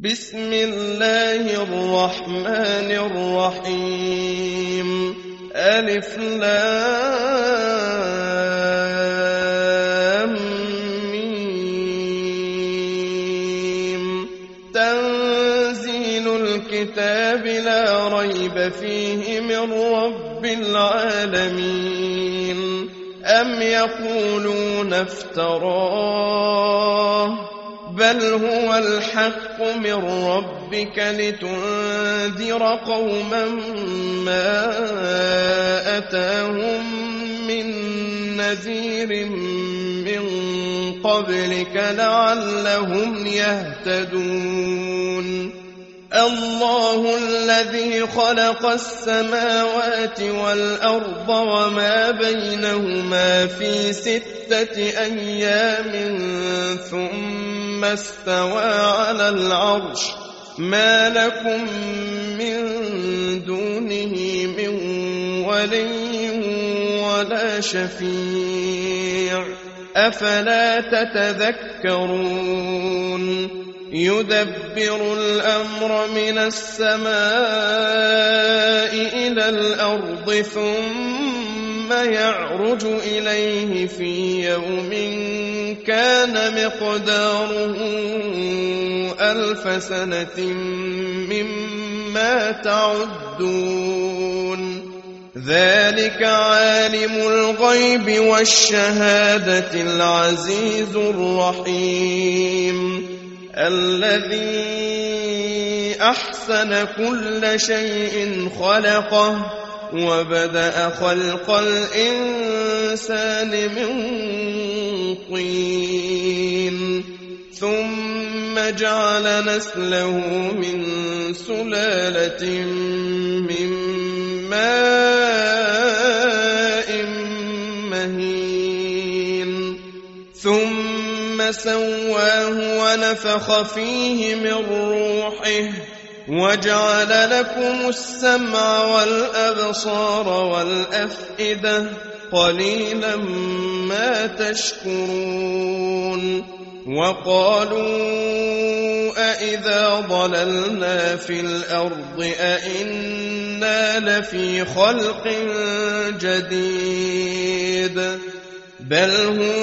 بسم الله الرحمن الرحيم. ألف لام ميم. تنزيل الكتاب لا ريب فيه من رب العالمين. أم يقولون افتراه بل هو الحق من ربك لتنذر قوما ما أتاهم من نذير من قبلك لعلهم يهتدون. الله الذي خلق السماوات والأرض وما بينهما في 6 أيام ثم استوى على العرش. ما لكم من دونه من ولي ولا شفيع أفلا تتذكرون. يدبر الأمر من السماء إلى الأرض ثم يعرج إليه في يوم كان مقداره 1000 سنة مما تعدون. ذلك عالم الغيب والشهادة العزيز الرحيم. الذي أحسن كل شيء خلقه وبدأ خلق الإنسان من طين ثم جعل نسله من سلالة من ماء مهين ثم سواه ونفخ فيه من روحه وجعل لكم السمع والأبصار والأفئدة قليلا ما تشكرون. وقالوا أإذا ضللنا في الأرض أإنا لفي خلق جديد بل هم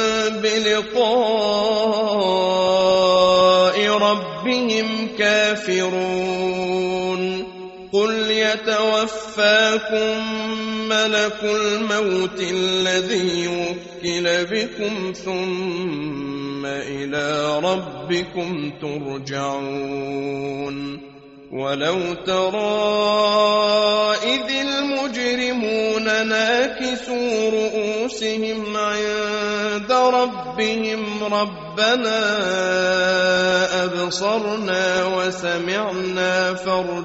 بلقاء ربهم كافرون. قل يتوفاكم ملك الموت الذي وكل بكم ثم إلى ربكم ترجعون. ولو ترى إذ المجرمون ناكسوا رؤوسهم عند ربهم ربنا أبصرنا وسمعنا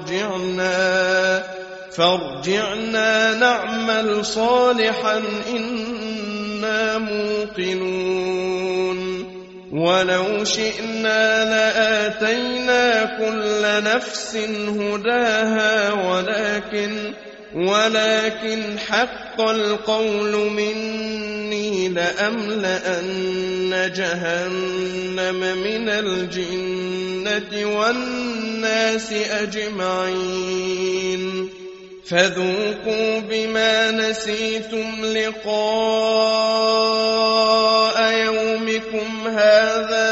فارجعنا نعمل صالحا إنا موقنون. ولو شئنا لآتينا كل نفس هداها ولكن حق القول مني لأملأن جهنم من الجنة والناس أجمعين. فذوقوا بما نسيتم لقاء يومكم هذا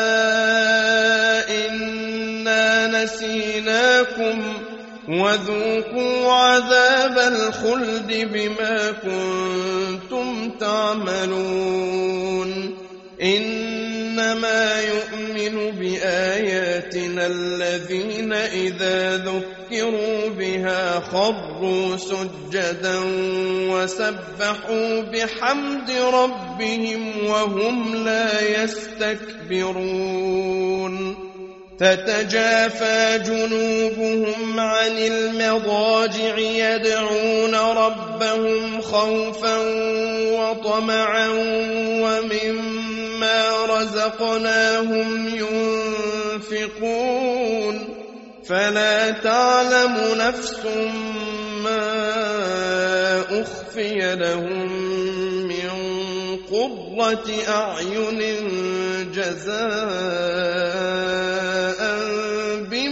إنا نسيناكم وذوقوا عذاب الخلد بما كنتم تعملون. إنما يؤمن بآياتنا الذين إذا ذكروا بها خروا سجدا وسبحوا بحمد ربهم وهم لا يستكبرون. تتجافى جنوبهم عن المضاجع يدعون ربهم خوفا وطمعا ومما رزقناهم ينفقون. فلا تعلم نفس ما أخفي لهم من قرة أعين جزاء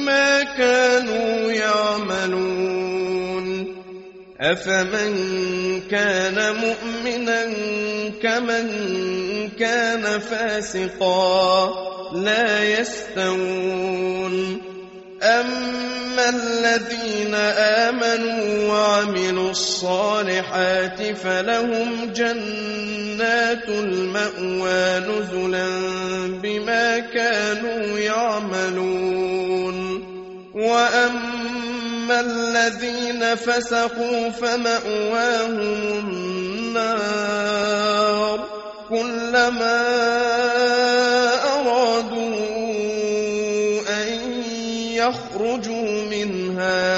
أفمن كان مؤمنا كمن كان فاسقا لا يستوون أما الذين آمنوا وعملوا الصالحات فلهم جنات المأوى نزلا بما كانوا يعملون وأما الذين فسقوا فمأواهم النار كلما أرادوا أن يخرجوا منها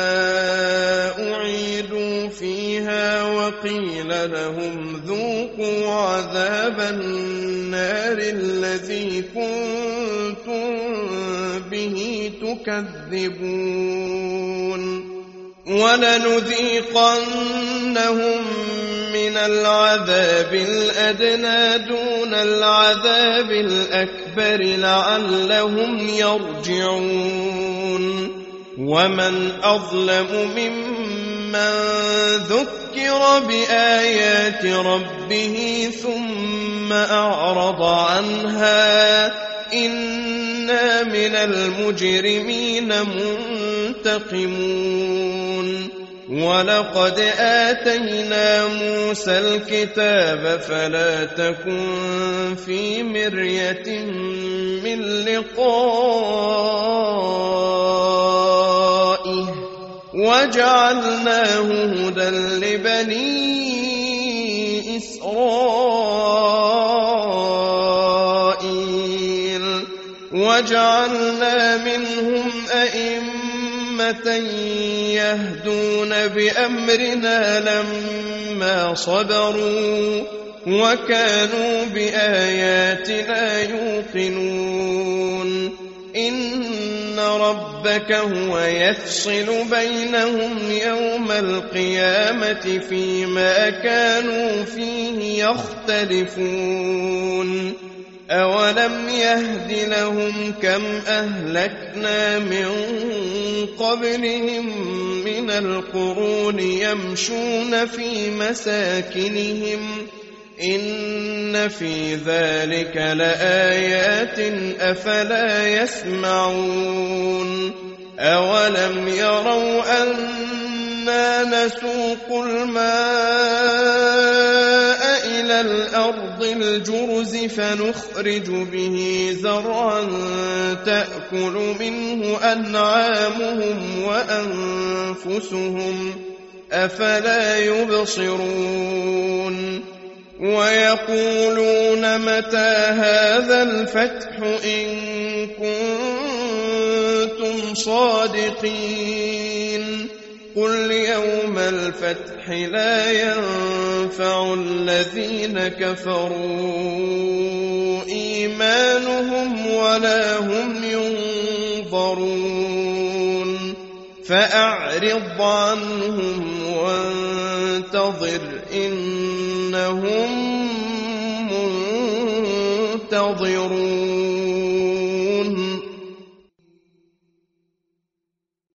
أعيدوا فيها وقيل لهم ذوقوا عذاب النار الذي كنتم به تكذبون ولنذيقنهم من العذاب الأدنى دون العذاب الأكبر لعلهم يرجعون ومن أظلم ممن ذكر بآيات ربه ثم أعرض عنها إنا من المجرمين منتقمون ولقد آتينا موسى الكتاب فلا تكن في مرية من لقائه وجعلناه هدى لبني إسرائيل وجعلنا منهم أئمة يهدون بأمرنا لما صبروا وكانوا بآياتنا يوقنون إن ربك هو يفصل بينهم يوم القيامة فيما كانوا فيه يختلفون أولم يهد لهم كم أهلكنا من قبلهم من القرون يمشون في مساكنهم إن في ذلك لآيات أفلا يسمعون أولم يروا أنا نسوق الماء إلى الأرض الجرز فنخرج به زرعا تأكل منه أنعامهم وأنفسهم أفلا يبصرون ويقولون متى هذا الفتح إن كنتم صادقين قل يوم الفتح لا ينفع الذين كفروا إيمانهم ولا هم ينظرون فأعرض عنهم وانتظر إنهم منتظرون